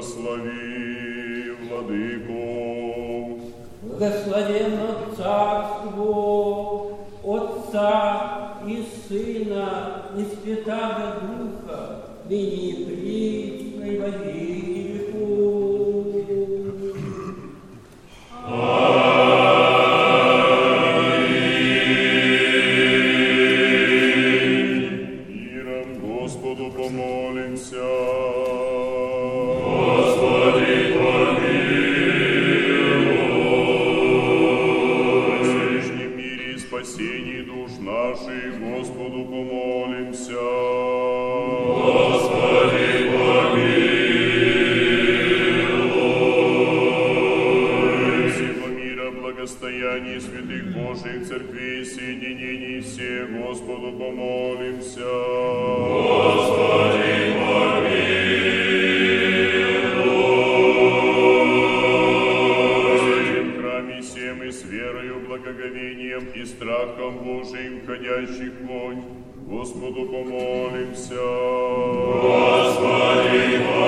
Благослови, Владыко. Благословенно Царство Отца и Сына и Святаго Духа, ныне и присно и во веки веков. Миром Господу помолимся. Господи, помилуй. О всевышнем мире и спасении душ наших Господу помолимся. Господи, помилуй. Всего мира, благостояние святых Божьих церквей, соединений всех Господу помолимся. Господи, помилуй. В святом храме всем и с верою, благоговением и страхом Божиим входящих вонь, Господу помолимся. Господи,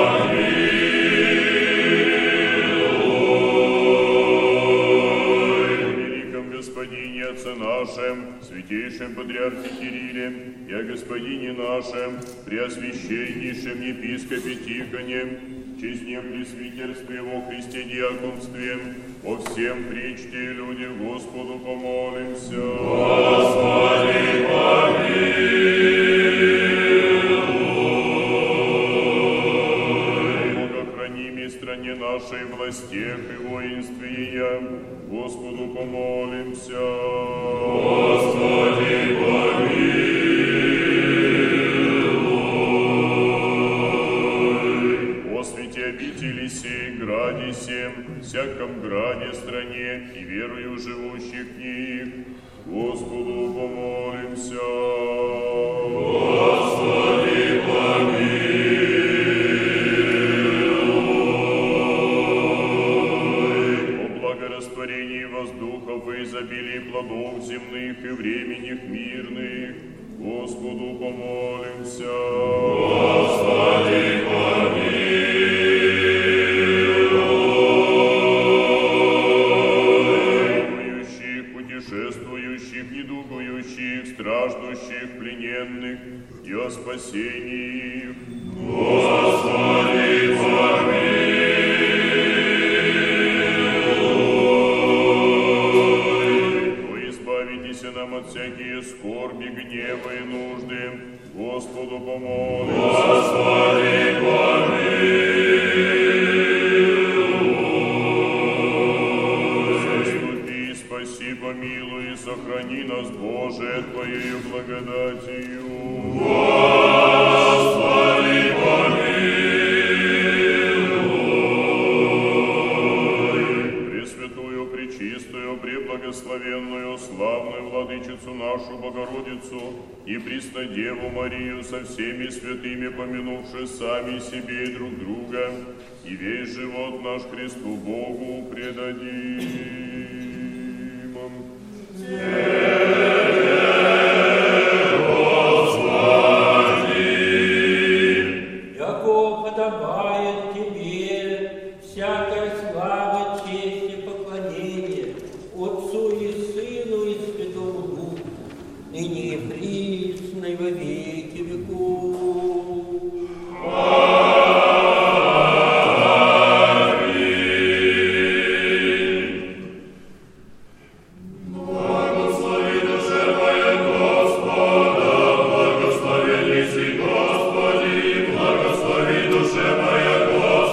помилуй. О великом Господине Отце нашем, святейшем Патриархе Кирилле, и о Господине нашем, преосвященнейшем епископе Тихоне, честнем пресвитерстве во Христе диаконстве, о всем причте и людях Господу помолимся. Господи, помилуй. Бога храними стране нашей, властях и воинстве ее, Господу помолимся. Господи, помилуй. О святе обители сей, граде сем, всяком граде, стране и верою живущих в них, Господу помолимся. Господи, помилуй. О благорастворении воздухов и изобилии плодов земных и временных мирных, Господу помолимся. Господи, помилуй. Путешествующих, недугующих, страждущих, плененных и о спасении их. Господи, помилуй. О, избавитесь нам от всякие скорби, гнева и нужды, Господу помолимся. Господи, помилуй. Заступи, спаси, помилуй и сохрани нас, Боже, Твоею благодатью. Господи, помилуй. Пресвятую, пречистую, преблагословенную, славную Владычицу нашу Богородицу и Преснодеву Марию со всеми святыми, помянувши сами себе и друг друга, и весь живот наш Христу Богу предадим. Яко подобает Тебе всякая слава, честь и поклонение Отцу и Сыну и Святому Духу, ныне и присно и во веки веков. Благослови душе моя Господа, благословен еси Господи, благослови душе моя Господа.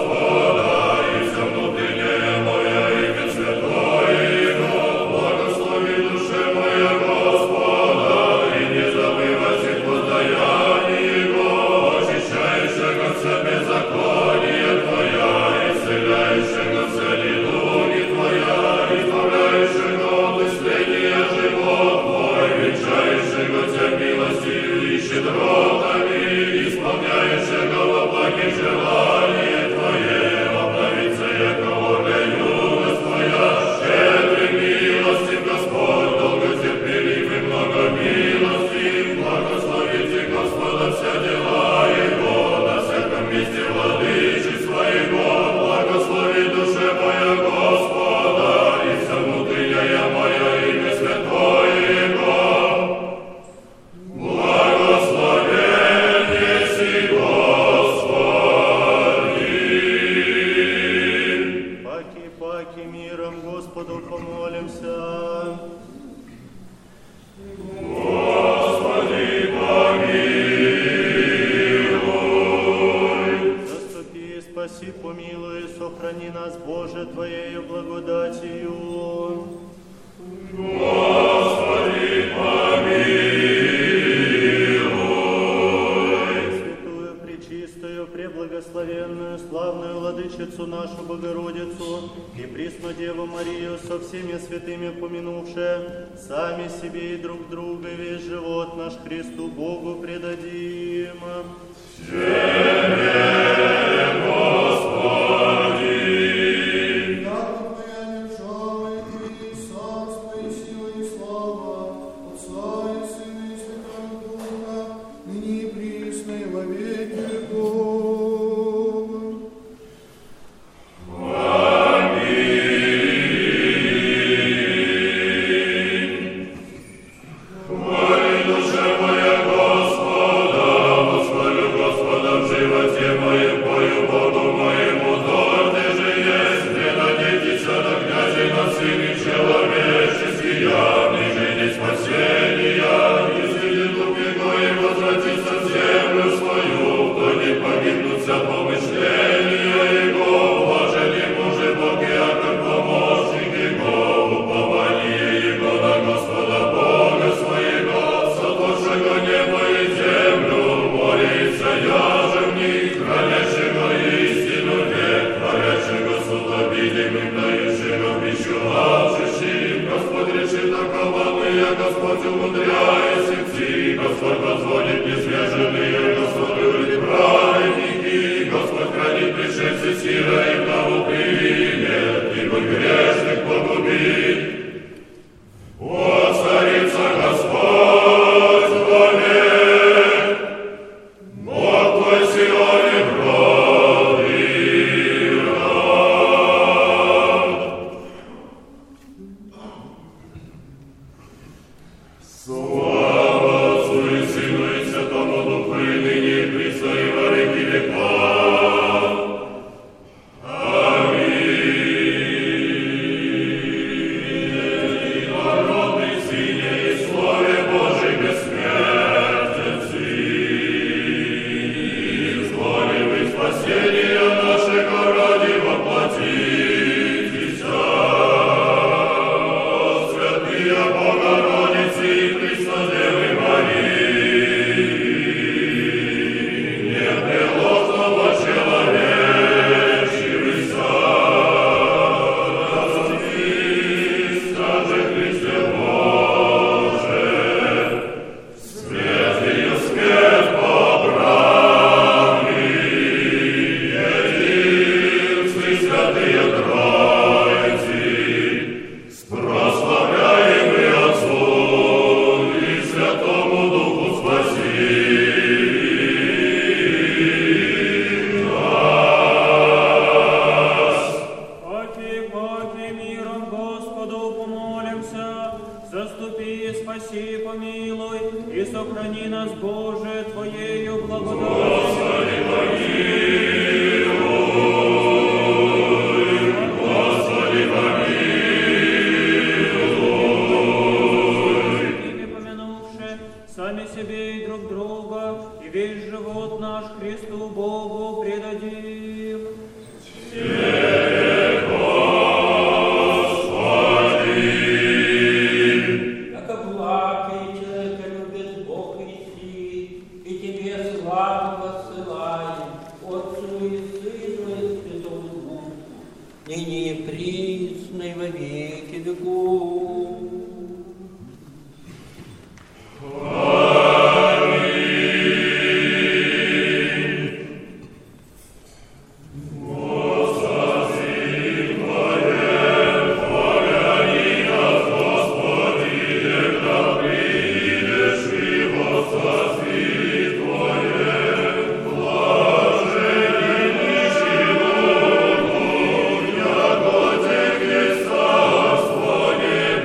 спаси, помилуй, сохрани нас, Боже, Твоею благодатью. Господи, помилуй. Святую, пречистую, преблагословенную, славную Владычицу нашу Богородицу и пресну Деву Марию со всеми святыми помянувши, сами себе и друг друга весь живот наш Христу Богу предадим. Господи,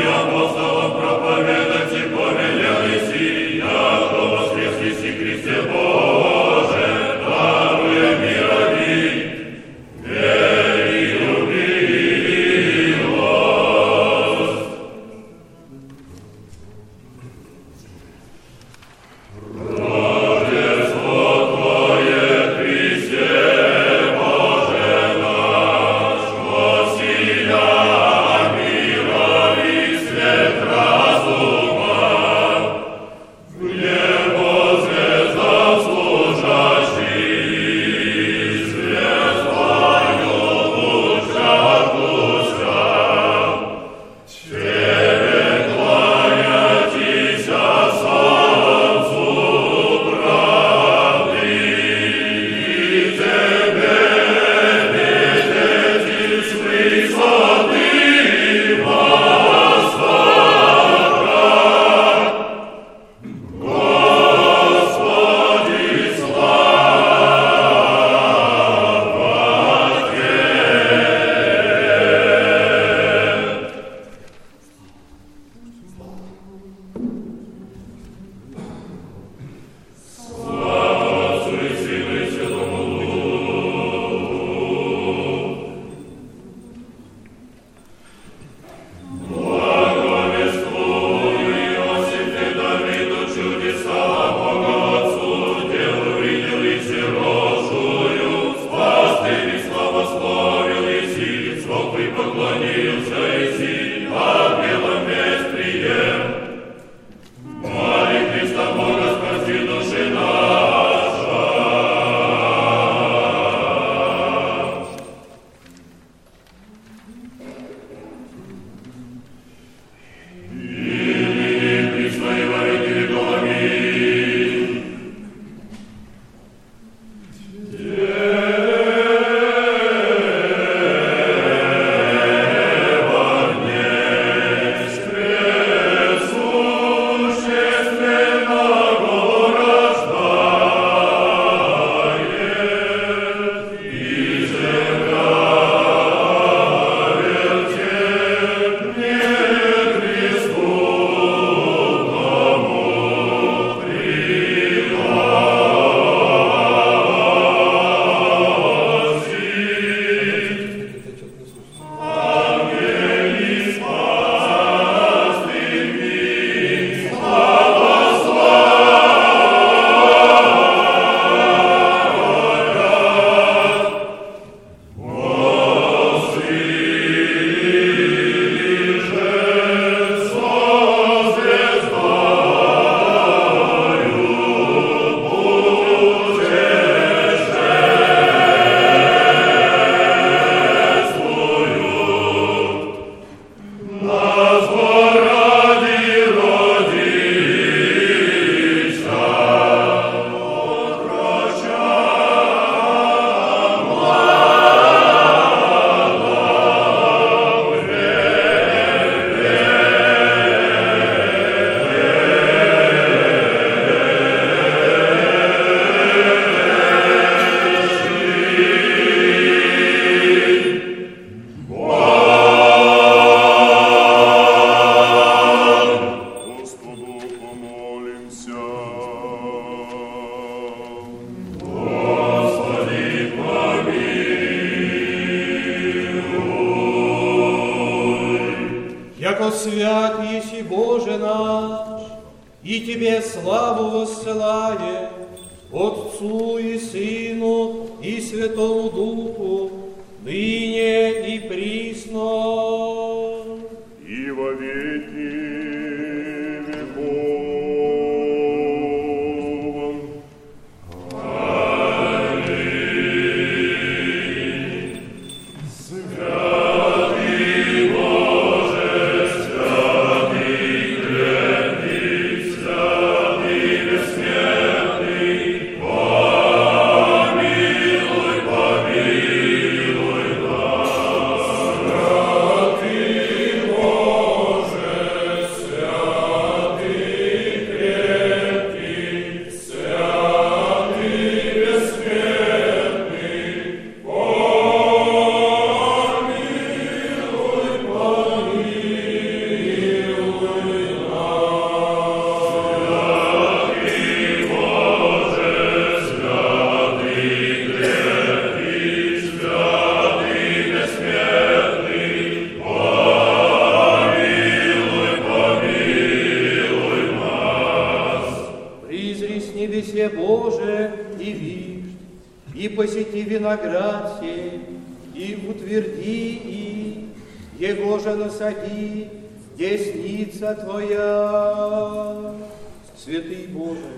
апостолам проповедать и повелели си, яко воскресли си Христе Боже, даруя мирови, верь и любимость. Рождество Твое, Христе Боже наш, воссия мирови свет разума, в небо звездам служащий, звездою луч отпуска. Тебе кланятися солнцу правды, и Тебе видеть с высоты востока. Господи, слава Отцу и Сыну и Святому Духу. Благовествуй, Иосифе Давиду, чудеса Бога Отцу, делу видел и сирожую, спас ты и славословил Иси, цвокой поклонился Иси, от белом весть прием. Моли Христа Бога, спаси души наша. Имени Христа и во веки веков. Аминь. Господу помолимся. Господи, помилуй. Яко свят еси Боже наш, и Тебе славу воссылаем, Отцу и Сыну и Святому Духу, ныне и присно. И во веки веков. Святый Боже, святый крепкий, святый бессмертный, помилуй, помилуй нас. Святый Боже, Боже, и вишь, и посети виноград сей, и утверди их, его же насади, десница Твоя, святый Боже.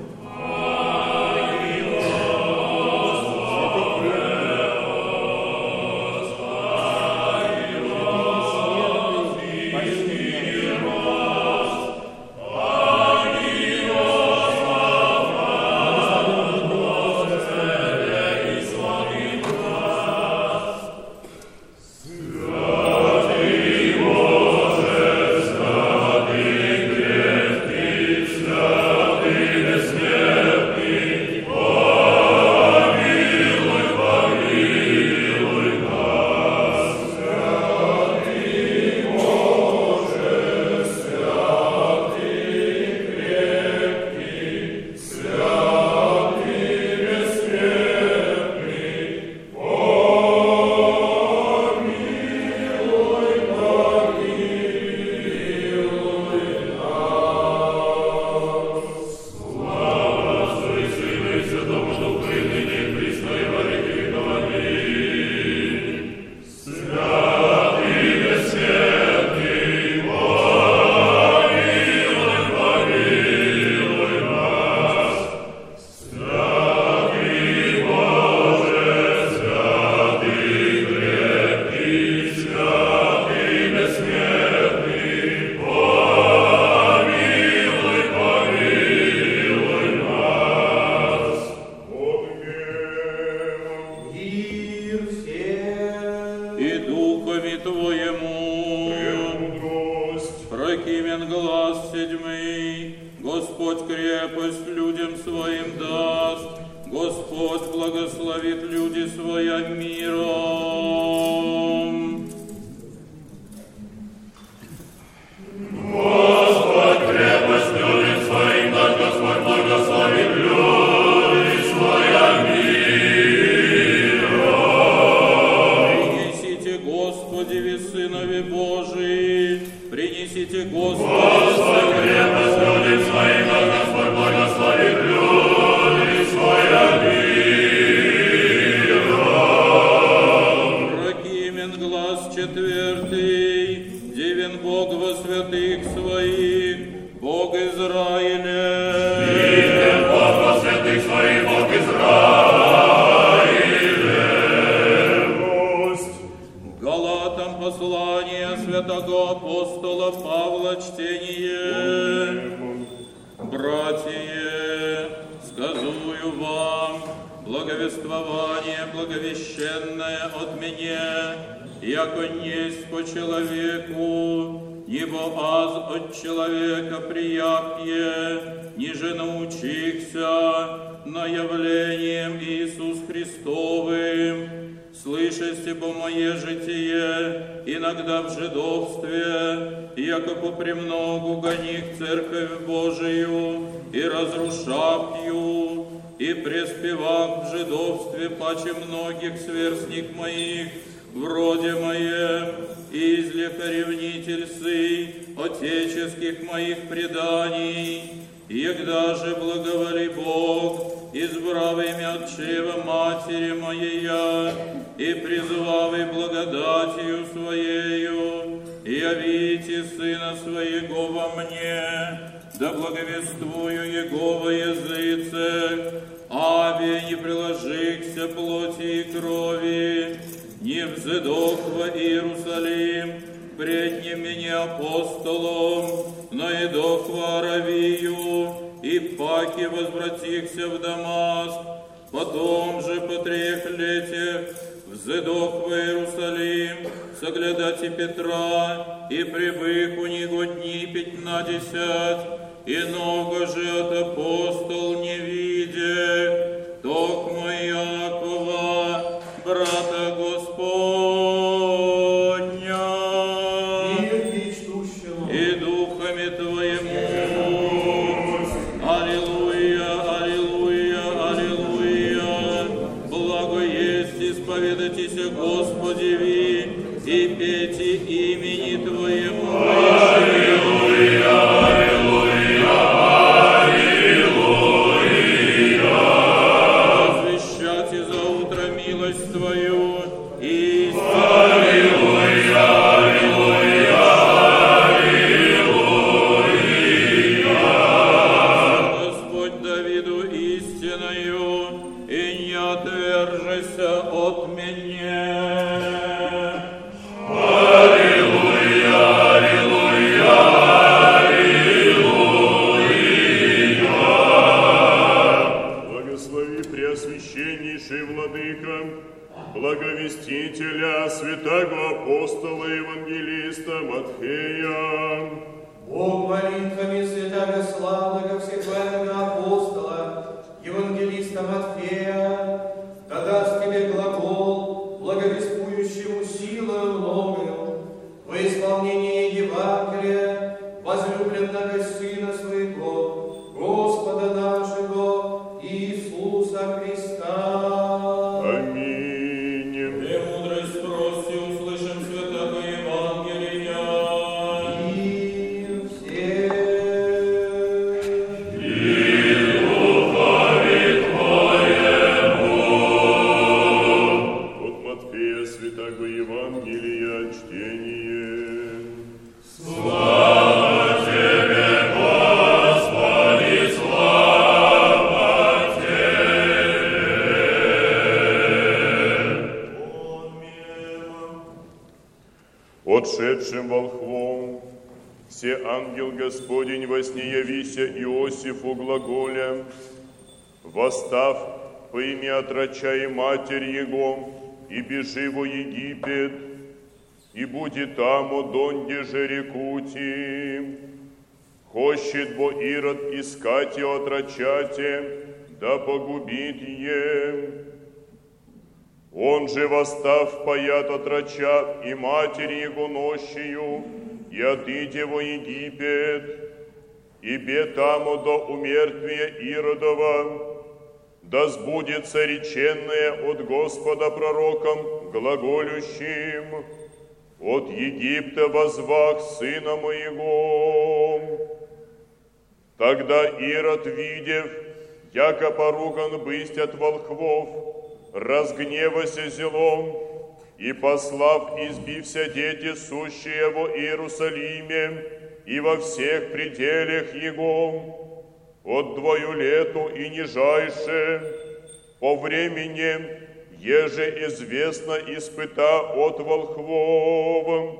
слугами Твоему. Аллилуйя, аллилуйя, аллилуйя. Благо есть исповедайтесь, Господи, ви, и пейте имени Твоему. Аллилуйя, аллилуйя, аллилуйя. Возвещайте за утро милость Твою и аллилуйя, аллилуйя, аллилуйя. Господь Давиду истиною, и не отвержися от меня. Аллилуйя, аллилуйя, аллилуйя. Благослови Преосвященнейший Владыка, благовестителя, святого апостола евангелиста Матфея. Бог молитвами святого славного всехвального апостола, евангелиста Матфея, да даст тебе глагол, благовествующему силою многою, во исполнение Евангелия, возлюбленного Сына Своего, Господа нашего Иисуса Христа. Аминь. Премудрость спроси, услышим святого Евангелия. И все От Матфея святого Евангелия чтение. Слава Тебе, Господи, слава Отшедшим волхвом, все ангел Господень во сне явися Иосифу глаголя, восстав, пойми отроча и матерь его, и бежи во Египет, и будет там, донде же рекути. Хочет бо Ирод искать и отрочате, да погубит е. Он же, восстав, паят отроча и матери его нощью, и отыдя во Египет, и бе тамо до умертвия Иродова, да сбудется реченное от Господа пророком глаголющим: от Египта возвах сына моего. Тогда Ирод, видев, яко поруган бысть от волхвов, разгневася зелом, и послав избився дети, сущие во Иерусалиме и во всех пределах его, от 2 лету и нижайше, по времени, еже известно испыта от волхвов.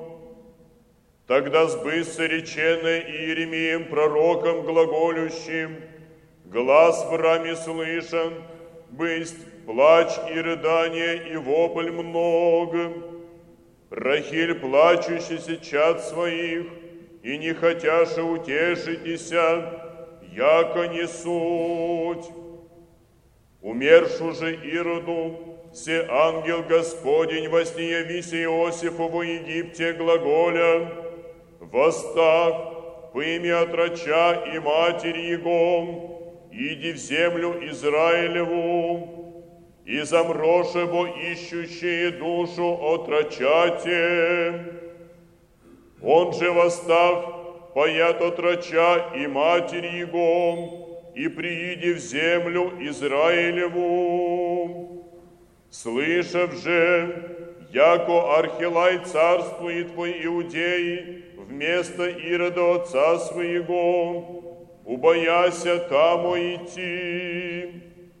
Тогда сбылся реченное Иеремием пророком глаголющим: глас в раме слышен, бысть плач и рыдание, и вопль много. Рахиль, плачущийся чад своих, и не хотяше утешитеся, яко не суть. Умершу же Ироду, се ангел Господень во сне явися Иосифу во Египте глаголя: восстав, пойми отроча и матерь его, иди в землю Израилеву, и замроше бо ищущие душу отрочате. Он же, восстав, паят отроча и матерь его, и прииди в землю Израилеву. Слышав же, яко Архилай царствует по Иудеи вместо Ирода отца своего, убояся тамо идти.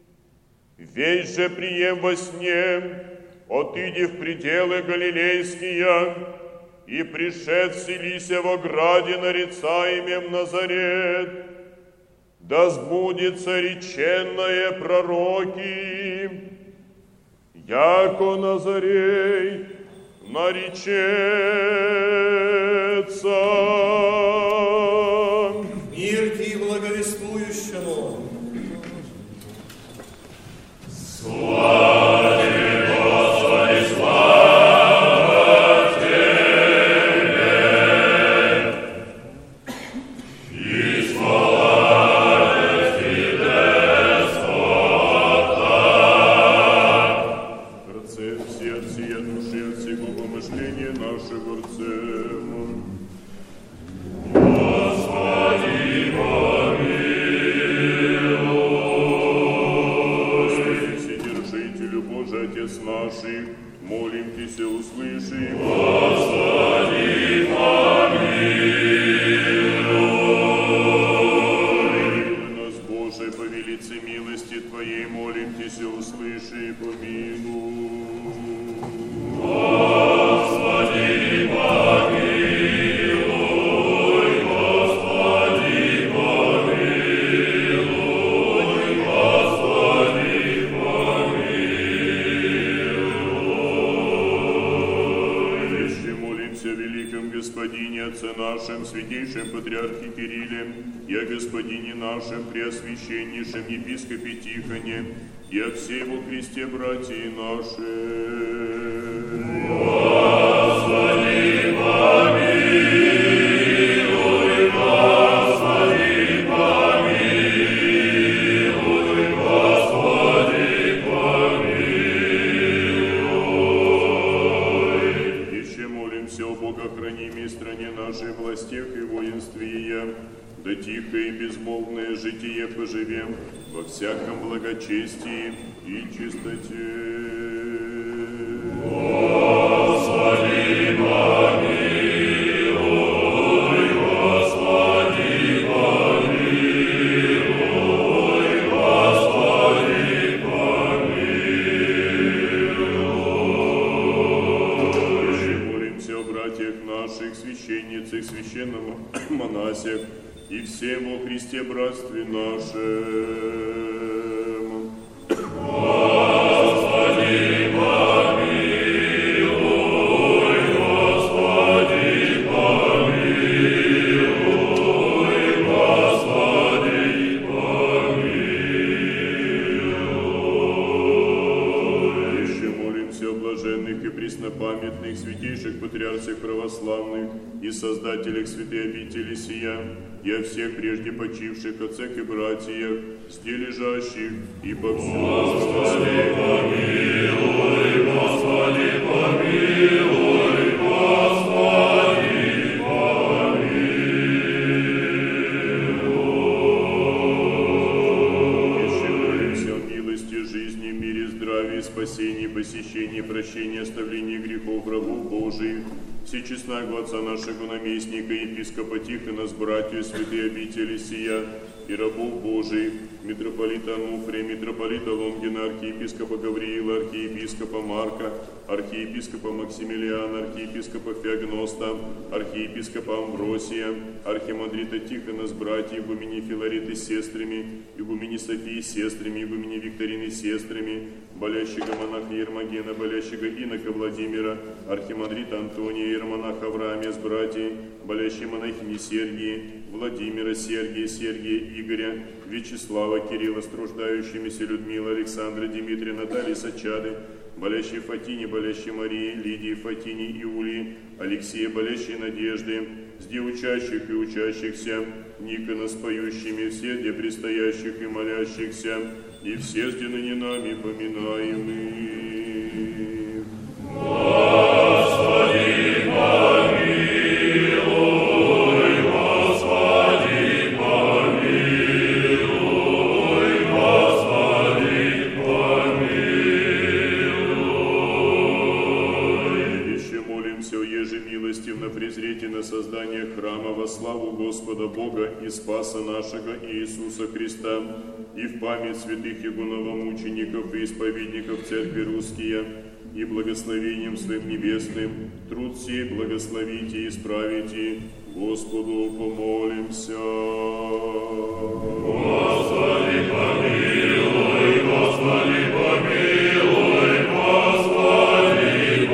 Весь же прием во сне, отыди в пределы Галилейские, и пришед вселися во граде нарицаемем Назарет, да сбудется реченное пророки, яко Назарей наречется. Мир ти благовествующему. Слава Тебе, Господи, слава Тебе. святейшем Патриархе Кирилле, и о Господине нашем Преосвященнейшем Епископе Тихоне, и о всей во Христе братья наши. Господи, помилуй, Господи, помилуй, Господи, помилуй. Еще молимся о богохранимой стране нашей, властях и воинстве ее, да тихо и безмолвное житие поживем во всяком благочестии и чистоте. Господи, помилуй, Господи, помилуй, Господи, помилуй. Еще молимся о братьях наших, священницах, священном монасях, и всем во Христе братстве нашем. Господи, помилуй, Господи, помилуй, Господи, помилуй. Еще молимся о блаженных и преснопамятных святейших патриархах православных и создателях святой обители сия, и о всех прежде почивших отцах и братьях, сте лежащих и повсюду. Господи, помилуй, Господи, помилуй, Господи, помилуй. Еще молимся о милости, жизни, мире, здравии, спасении, посещении, прощении, оставлении грехов рабов Божиих, всечестного Отца нашего наместника, епископа Тихона с братьев святой обители сия, и рабов Божиих, митрополита Ануфрия, митрополита Лонгина, архиепископа Гавриила, архиепископа Марка, архиепископа Максимилиана, архиепископа Феогноста, архиепископа Амвросия, архимандрита Тихона с братьев, игумени Филариты с сестрами, игумени Софии с сестрами, игумени Викторины с сестрами, болящего монаха Ермогена, болящего инока Владимира, архимандрита Антония, иеромонаха Авраамия с братьями, болящей монахини Сергии, Владимира, Сергия, Игоря, Вячеслава, Кирилла, с труждающимися Людмила, Александра, Дмитрия, Натальи, Сачады, болящей Фатине, болящей Марии, Лидии, Фатине, Иулии, Алексея, болящей Надежды, сде учащих и учащихся, Никона с поющими, все где предстоящих и молящихся, и все сде ныне нами поминаемых. Господи, помилуй, Господи, помилуй, Господи, помилуй. Еще молимся о еже милостивно презрете на создание храма во славу Господа Бога и Спаса нашего Иисуса Христа, и в память святых игуновомучеников и исповедников Церкви Русские, и благословением Своим Небесным труд сей благословите и исправите, Господу помолимся. Господи, помилуй, Господи, помилуй, Господи,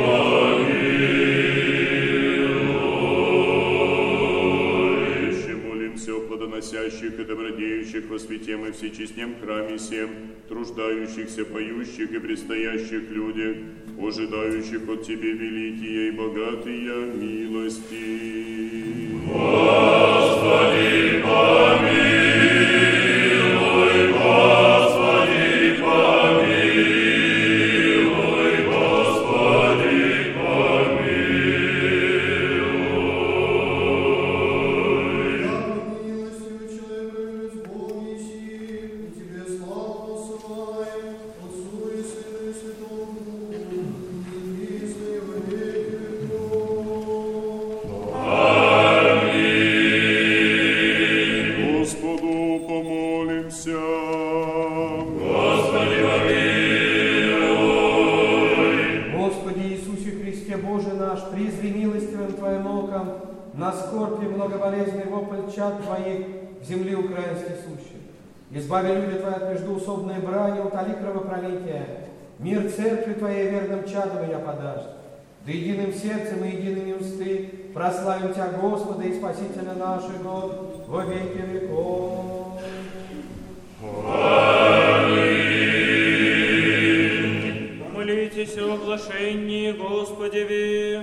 помилуй. Еще молимся о плодоносящих и добродеющих во святем и всечестнем храме сем, труждающихся, поющих и предстоящих людях, ожидающих от Тебе великие и богатые милости. Господи, помилуй, Господи, помилуй, Господи, помилуй. Явно милостью человека исполнись, и Тебе славу посылаем, Отцу и Сыну и Святому Духу, и присно и во веки веков. Господу помолимся. Господи, помилуй. Господи Иисусе Христе, Боже наш, призри милостивым Твоим оком на скорбь и многоболезненный вопль чад Твоих в земле украинской сущей. Избави люди Твои от междоусобной брани, утоли кровопролития. Мир церкви Твоей верным чадом я подашь. да единым сердцем и едиными усты прославим Тебя, Господа и Спасителя нашего, во веки веков. Помолитесь о оглашении Господеве.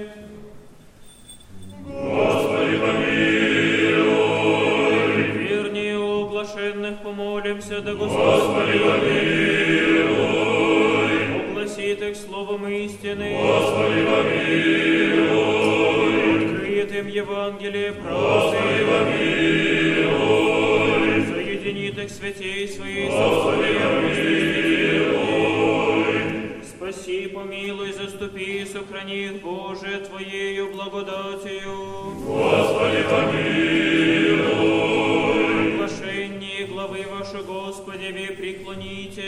Господи, помилуй. Вернее, о оглашенных помолимся, да Господи, помилуй. огласит их словом истины. Господи, помилуй. Открыет им Евангелие Господи, правды. помилуй. Соединит их святей своей Господи, помилуй. Спаси, помилуй, заступи, сохрани их, Боже, Твоею благодатью. Господи, помилуй. Оглашение главы вашей Господеве преклоните.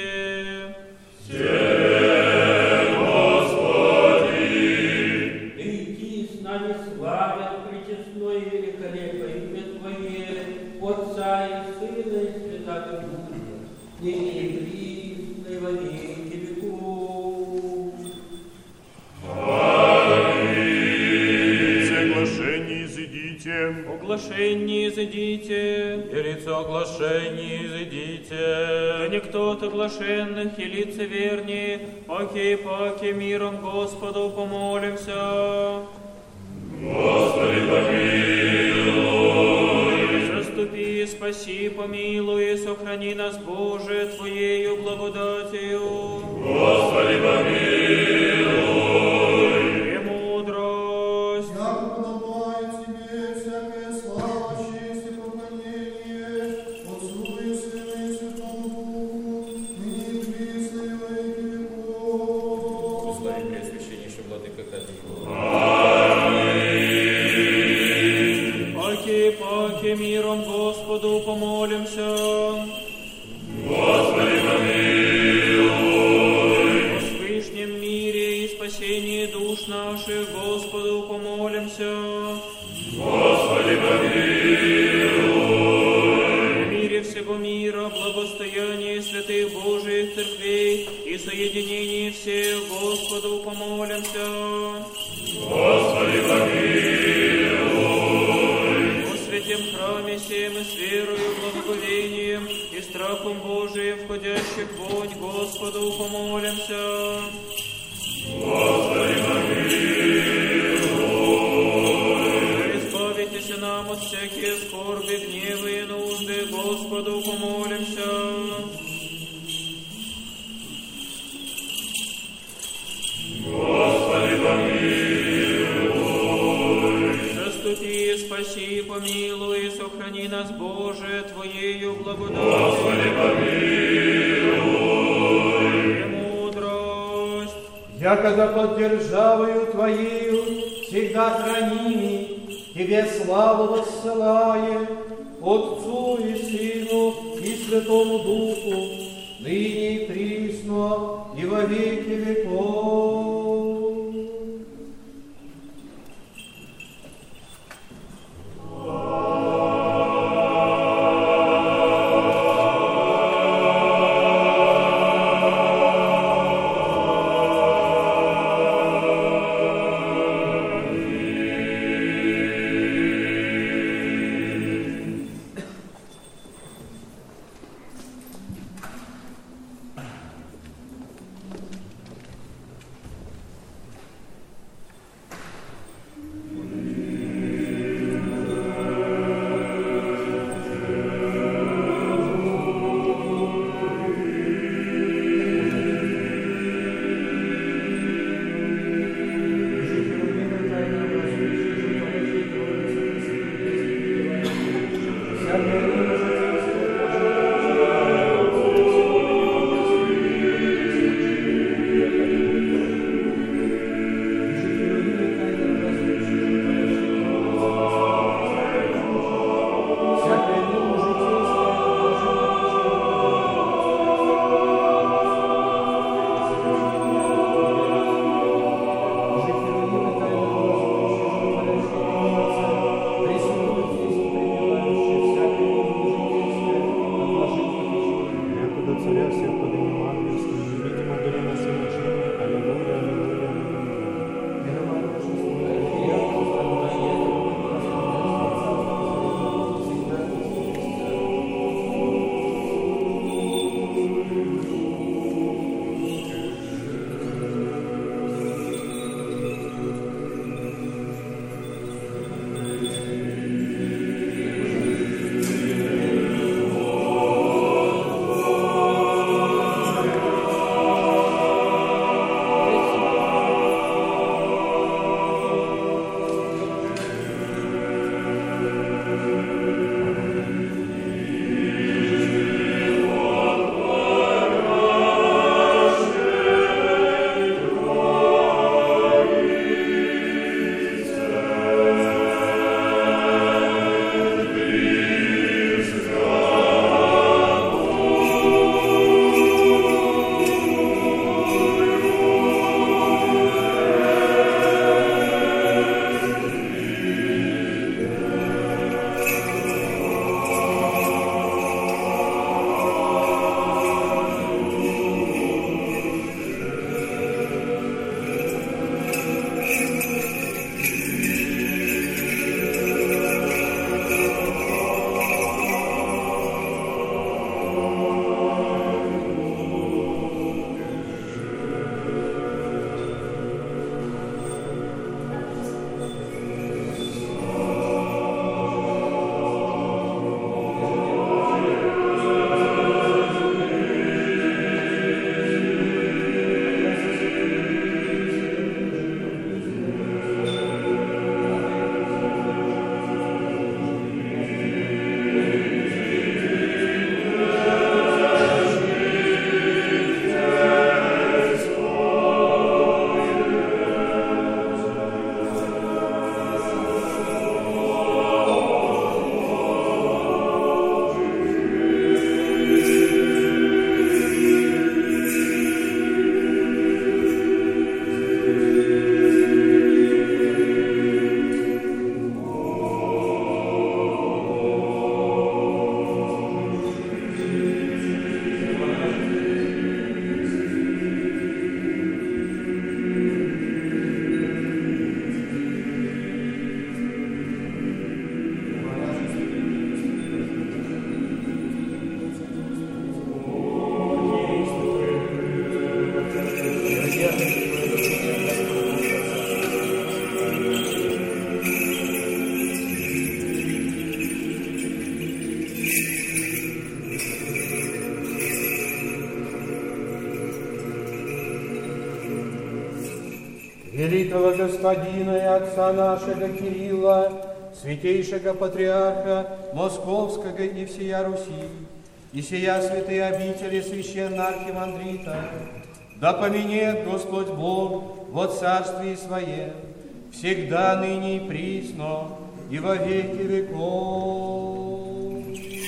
Иди с нами славят пречестное и великолепное имя Твое, Отца и Сына и Святаго Духа, ныне и присно и во веки веков. Соглашение изыдите. Оглашение изыдите. И лицо оглашения изыдите. Да никто от оглашенных и лицевернее, паки миром Господу помолимся. Господи, помилуй. Заступи, спаси, помилуй, и сохрани нас, Боже, Твоею благодатью. Господи, помилуй. Премудрость. Яко подобает Тебе всякая слава, честь и поклонение, Отцу и Сыну и Святому Духу, ныне и присно и во веки веков. Благослови Преосвященнейший Владыка Кадил. Паки миром Господу помолимся. Господи, помилуй. О свышнем мире и спасении душ наших Господу помолимся. Господи, помилуй. В мире всего мира, благостояние святых Божиих церквей и соединение всех Господу помолимся. Господи, помилуй. О святем храме сем и с верою, благоговением и страхом Божиим входящих вонь Господу помолимся. Господи, помилуй. Избавитесь нам от всякие скорби, гневы и нужды, Господу помолимся. Господи, помилуй. Заступи, спаси, помилуй, и сохрани нас, Боже, Твоею благодатью. Господи, помилуй. Премудрость. Якогда под державою Твоею всегда храними, Тебе славу воссылаем, Отцу и Сыну и Святому Духу, ныне и присно и во веки веков. великого господина и отца нашего Кирилла, святейшего патриарха Московского и всея Руси, и сия святые обители священного архимандрита, да поменет Господь Бог во царствии Своем, всегда, ныне и присно, и во веки веков.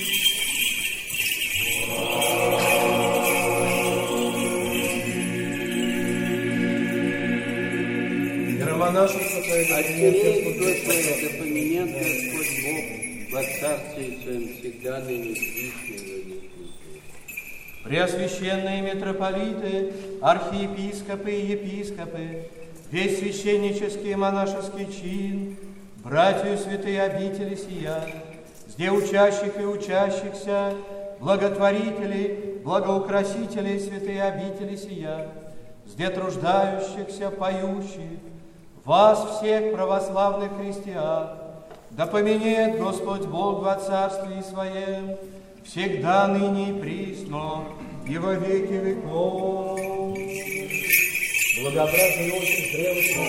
Иеромонашество Твое, Оттерей Господь, да поменет Господь Бог во царствии Своем, всегда, ныне и присно, и во веки веков. Преосвященные митрополиты, архиепископы и епископы, весь священнический и монашеский чин, братью святые обители сия, где учащих и учащихся, благотворителей, благоукрасителей святые обители сия, где труждающихся, поющих, вас всех православных христиан, да поменет Господь Бог во царствии Своем, всегда, ныне и присно, и во веки веков. Благообразный очень древности.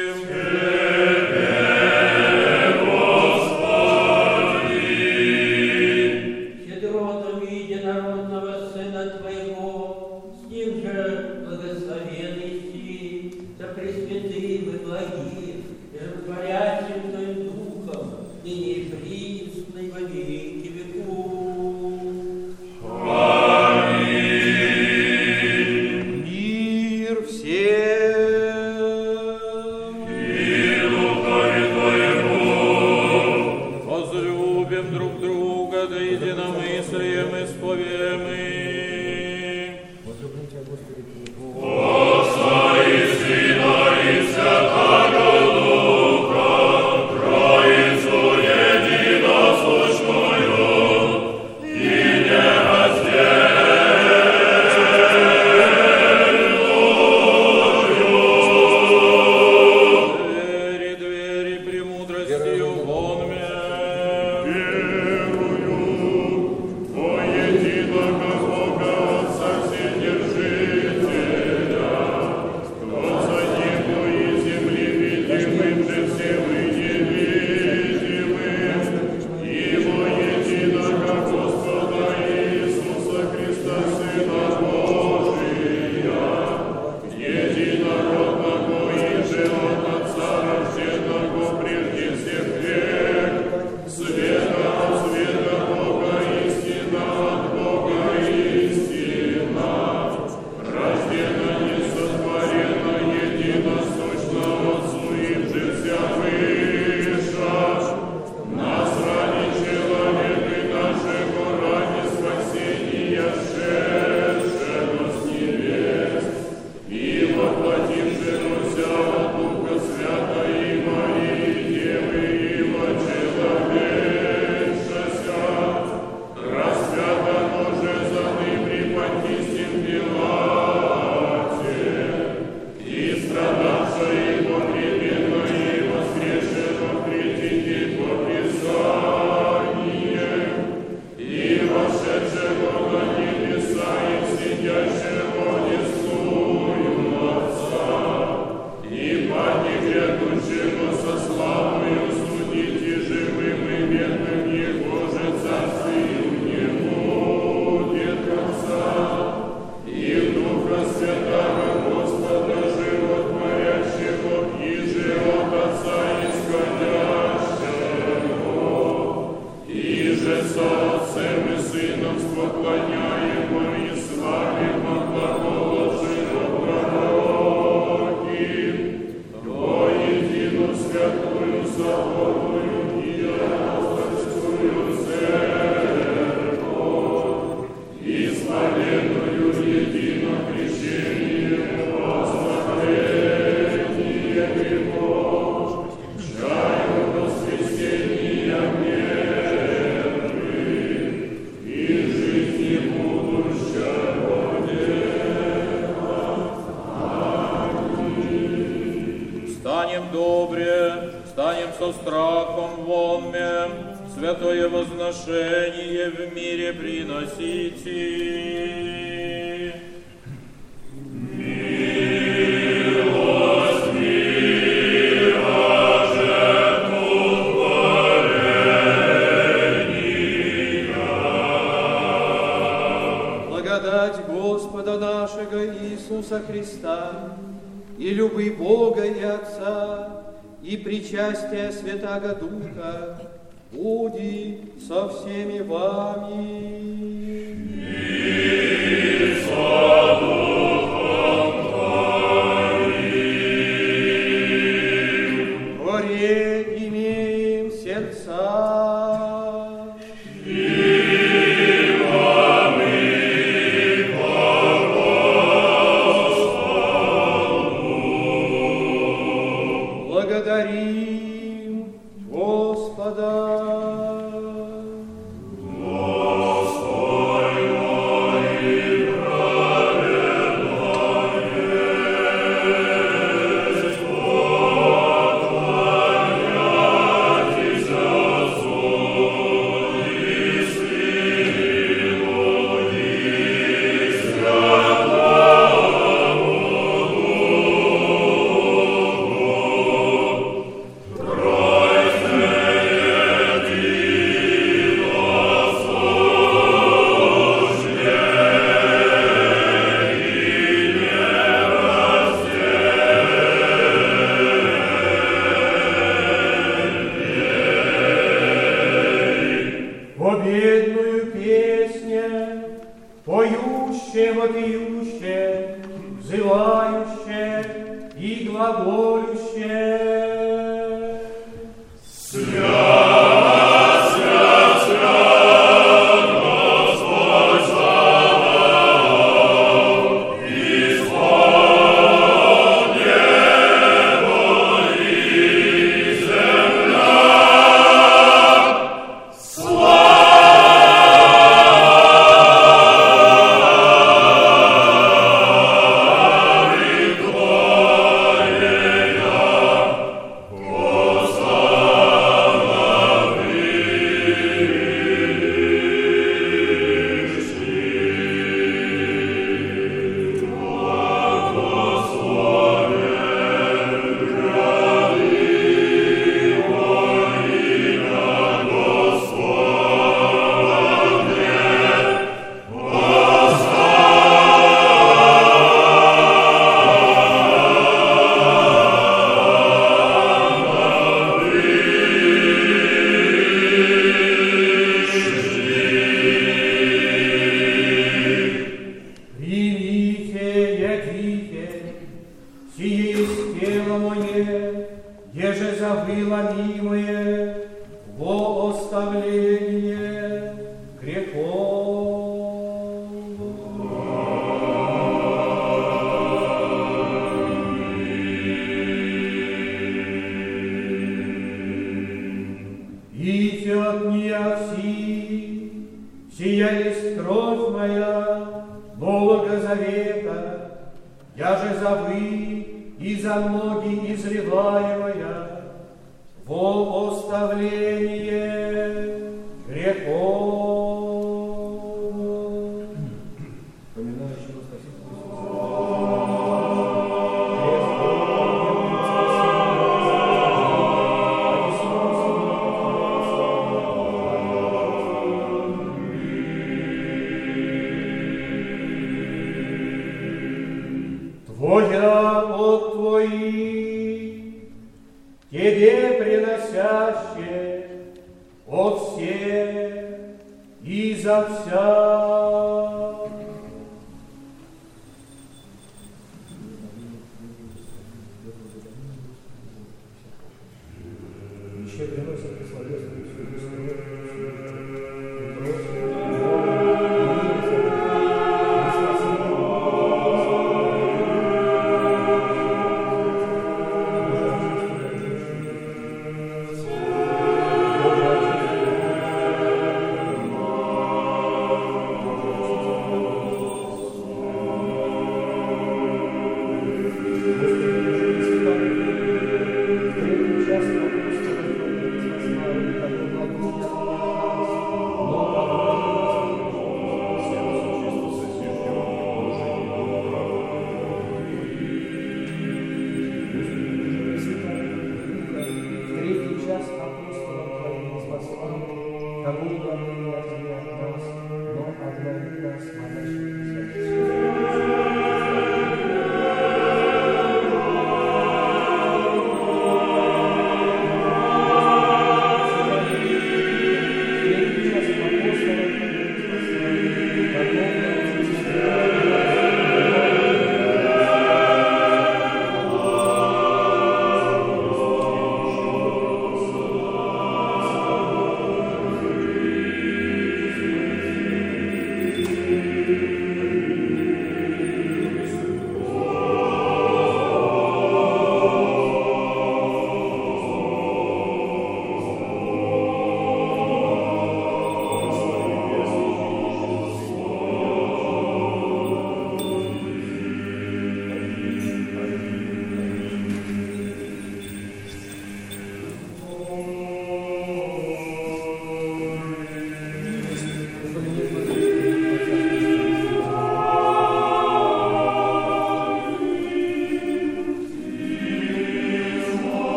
Тебе, Господи! мир всем. И духове Твоему. Возлюбим друг друга, да единомыслием исповем и. Возлюбим Тебя, Господи, Отца и Сына и Святаго Духа, Троицу единосущную и нераздельную. Двери премудростью вон мне. Верую во единого Бога Отца Вседержителя, Творца неба и земли, видимым же всем и невидимым, и во единого Господа Иисуса Христа, Сына Божия, единородного и же от Отца рожденного прежде всех век, света от света Бога, истина от Бога, истина, рождена, несотворена, единосущна Отцу и же вся выша, нас ради человека и нашего ради спасения шедшего с небес, и воплотившегося от Духа Свята и Марии Девы, и вочеловечася, распята же за ны при Понтийском Пилате, и страдавша и погребена, и воскрешена в третий день по Писаниям, и вошедшего на небеса, и сидящего десную Отца, и пани грядущего со славою судить и живым и мертвым, Его же царствию не будет конца, и Духа Святого Господа животворящего, иже от Отца исходящего, иже со Отцем и Сыном споклоняемо и славимо глаголожимо пророки, во единую святую соборную и апостольскую церковь, исповедую едино крещение во спасение грехов, чаю воскресения мертвых и жизни будущего века. Станем добре, станем со страхом вонме, святое возношение в мире приносите. Благодать Господа нашего Иисуса Христа и любви Бога и Отца и причастие Святаго Духа буди со всеми вами. Горе имеем сердца. Благодарим Господа. Господь мой, праведник. пребывающее и глаголющее.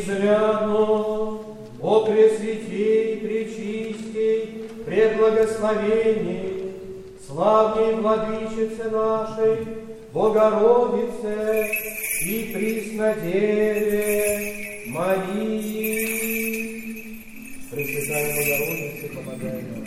безмерно, о Пресвятей, Пречистей, Преблагословенней, славней Владычице нашей, Богородице и Преснодеве Марии. Пресвятая Богородица, помогай нам.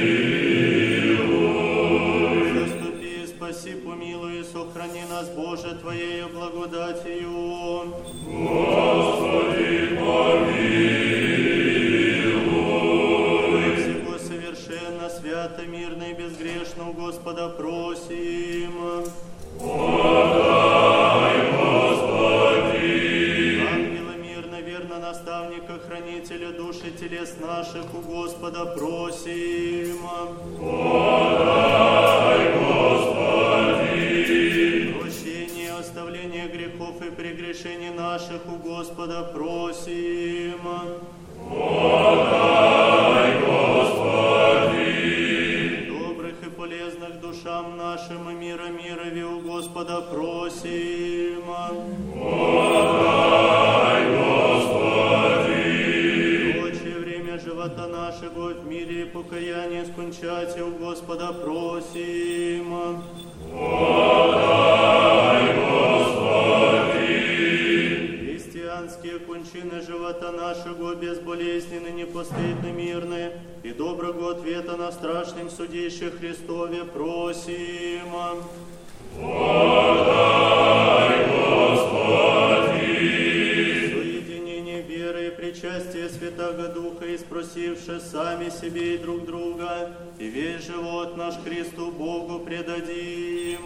Боже, Господа просим. Ангела мирно, верно, наставника, хранителя души телес наших, у Господа просим. Прощение, оставление грехов и прегрешений наших, у Господа просим. Добрых и полезных душам нашим и мира мирови, у Господа просим. Прочее время живота нашего в мире и покаяние скончати, у Господа просим. Христианские кончины живота нашего безболезненны, непостыдны, мирны, и доброго ответа на страшном судище Христове просим. Соединение веры и причастие Святаго Духа, и спросивши сами себе и друг друга, и весь живот наш Христу Богу предадим.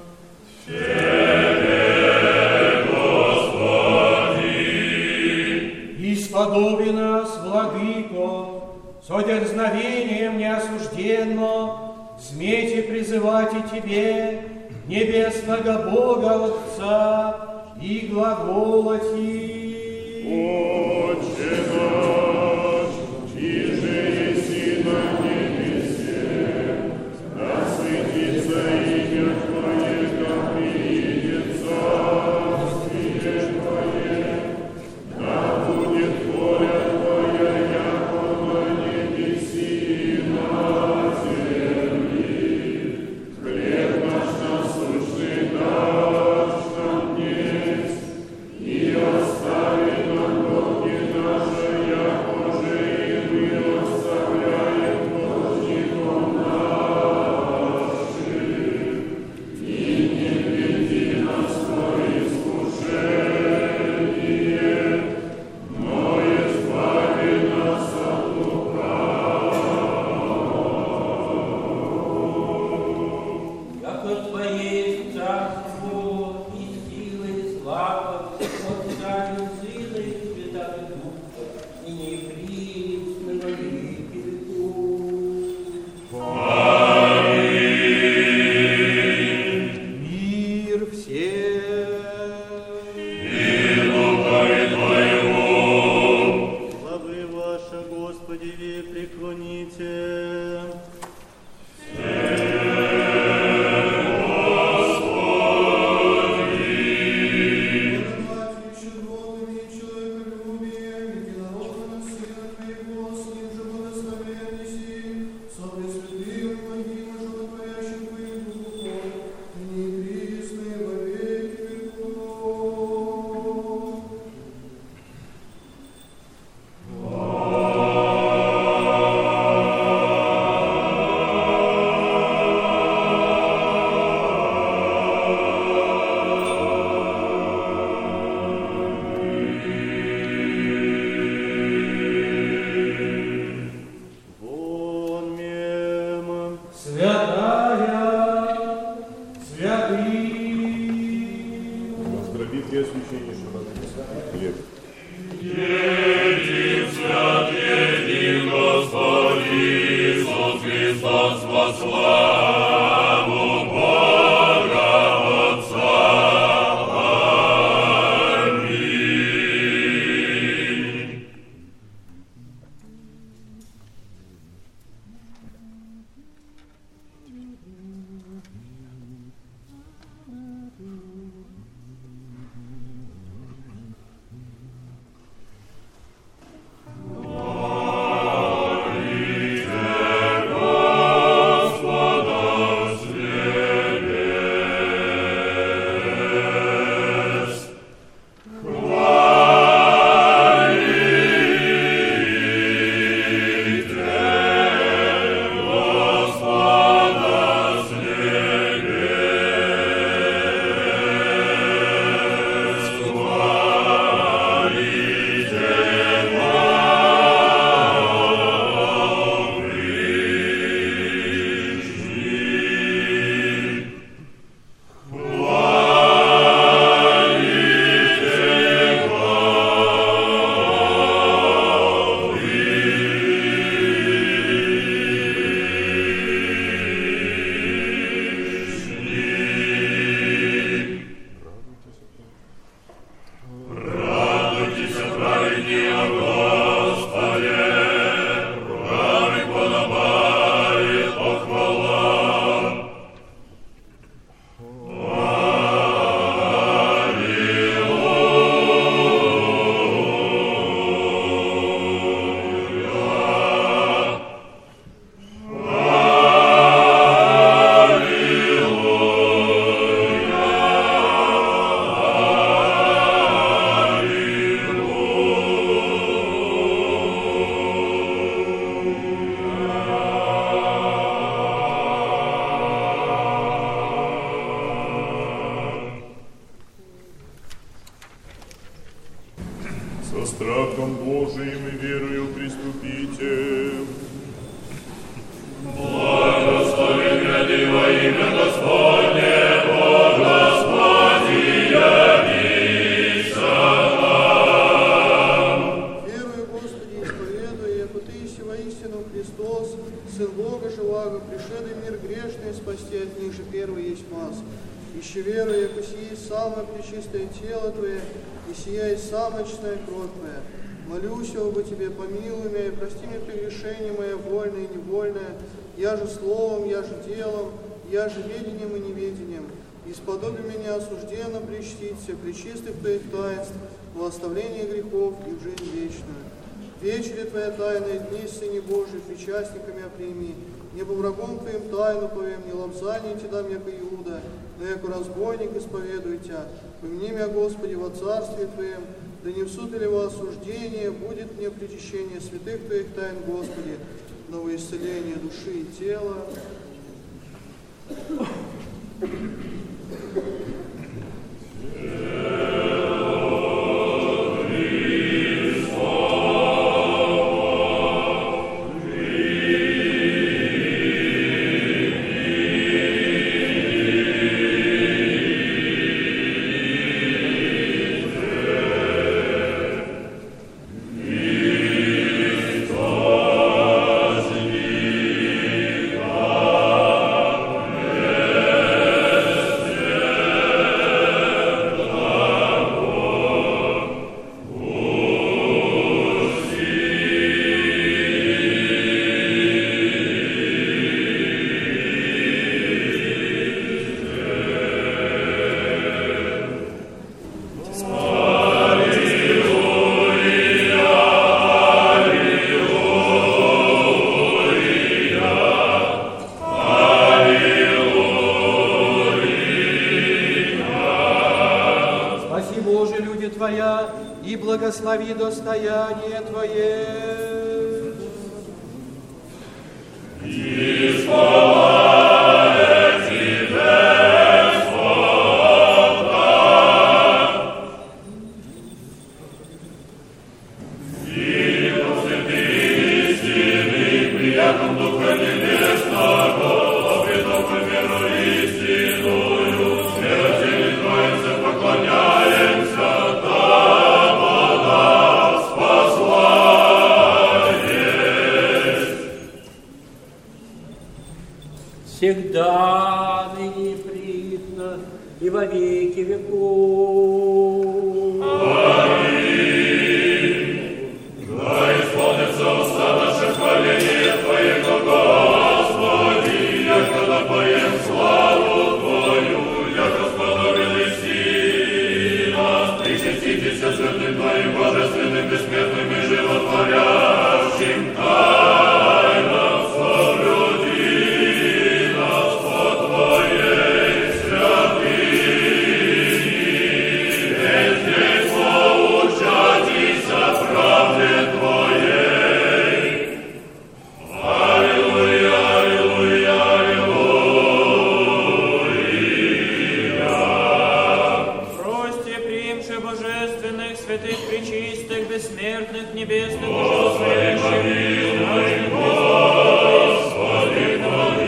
Исподоби нас, Владыко, со дерзновением неосужденно, смейте призывать и Тебе, небесного Бога Отца, и глаголати. Отче наш, иже еси на небесе, да светится имя Твое, да приидет царствие Твое, да будет воля Твоя, яко на небеси и на земли. Хлеб наш насущный дашь нам днесь, и остави нам долги наши, якоже и мы оставляем должником нашим. И не веди нас в искушение, но избави нас от Яко Твоей царство и сила и слава Отца и Сына и Святаго Духа, и не присно во веки веков. Мир всем. Главы ваши, Господи, век преклоните. Вон мем. Святая, святый. Воздрави Преосвященнейшего на небесах хлеб. Христос во славу Бога Отца. Аминь. Господа еси воистину Христос, Сын Бога живаго, пришедший в мир грешный, спасти от них же первый есть маз. Ищи веру, яко сие самое пречистое тело Твое, и сия есть самая честная кровь Твоя. Молюсь, оба Тебе, помилуй меня, и прости мне прегрешение мое вольное и невольное, я же словом, я же делом, я же ведением и неведением. Исподоби меня осужденно причтиться, пречистых Твоих таинств, во оставление грехов и в жизнь вечную. Вечере Твоя тайная, дни, Сыне Божий, причастниками оприми, не по врагом Твоим тайну повем, не лобзание Ти дам, яко Иуда, но яко разбойник исповедуй Тя. Помяни меня, Господи, во царстве Твоем, да не в суд или во осуждение, будет мне причащение святых Твоих тайн, Господи, новое исцеление души и тела. Благослови достояние Твое. И слава Тебе, Господа, и посвяти истины, приятном Духа Небесного, обретов и веру истинную, смерти Троице поклоняемся. Всегда, ныне и присно, и во веки веков. Аминь. Да исполнится уста наше хваление Твоего, Господи, яко напоем славу Твою, яко сподобили сила. Причаститесь святым Твоим божественным, бессмертным и животворящим тайнам соблюди. Бессмертных, небесных, Господи, помилуй, Господи,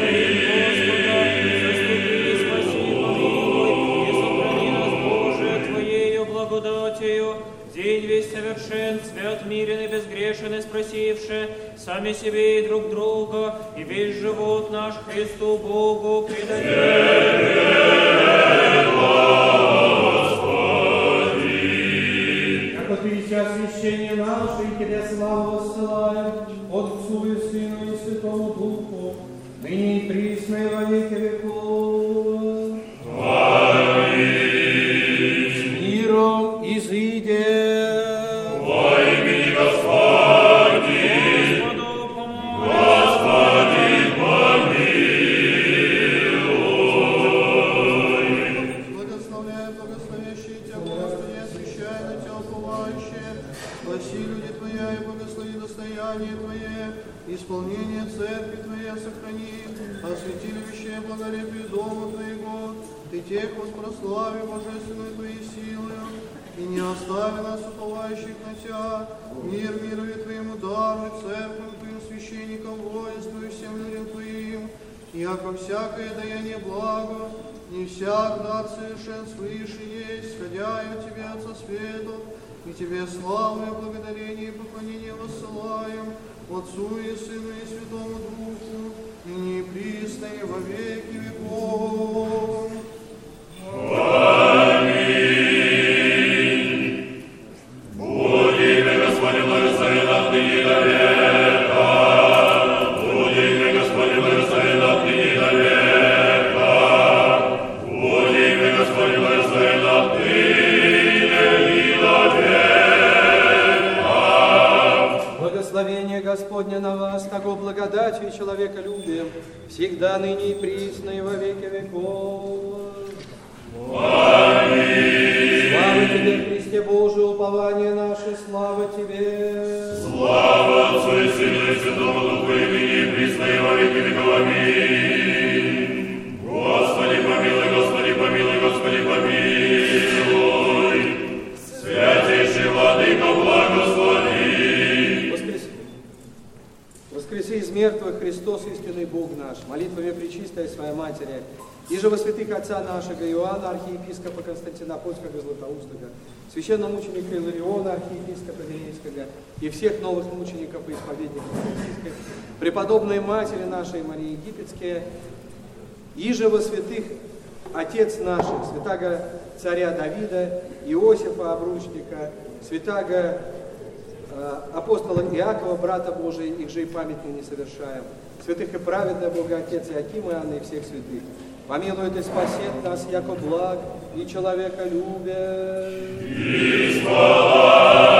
помилуй, спаси, помилуй, и сохрани нас, Боже, Твоею благодатью, день весь совершен, свят, мирен и безгрешен, и спросивши сами себе и друг друга, и весь живот наш Христу Богу предадим. Освящение наше, и Тебе славу воссылаем, Отцу и Сыну и Святому Духу, ныне и присно и во веки веков. Аминь. С миром изыде. Во имени Господне, Господи, помилуй. Благословляй, благословящий Тебя, Господи, освящай на Тебя уповающие. Спаси люди Твоя и благослови достояние Твое, исполнение церкви Твоей сохрани, освети любящее благолепие дома Твоего, Ты тех воспрослави божественную Твоей силою, и не остави нас уповающих на Тебя, мир мирове Твоему даруй, церковь Твоим священникам, воинству и всем людям Твоим, яко всякое даяние благо, не всякда совершенство выше есть, сходя от Тебя, Отца Свету, и Тебе славу и благодарение и поклонение воссылаем, Отцу и Сыну и Святому Духу, ныне и присно и во веки веков. Аминь. Будет имя Господне благословенно отныне до века. Будет имя Господне благословенно отныне до века. Будет имя Господне благословенно отныне и до века. Благословение Господне на вас, того благодатью и человеколюбием, всегда ныне и присно и во веки веков. Аминь. Слава Тебе, Христе Божий, упование наше, слава Тебе. Слава Отцу и Сыну и Святому Духу, и ныне и присно и во веки веков. Аминь. Господи помилуй, Господи помилуй, Господи помилуй. Святейший Владыко, благослови. Воскреси из мертвых Христос, истинный Бог наш, молитвами Пречистой Своей Матери, и же во святых отца нашего Иоанна, архиепископа Константинопольского Златоустого, священномученика Илариона, архиепископа Верейского, и всех новых мучеников и исповедников Российских, преподобной Матери нашей Марии Египетской, и же во святых Отец наших, святаго царя Давида, Иосифа Обручника, святаго апостола Иакова, брата Божия, их же и памятные не совершаем. Святых и праведных Бога Отец Иакима и Анны и всех святых. Помилует и спасет нас, яко благ и человеколюбие. И слава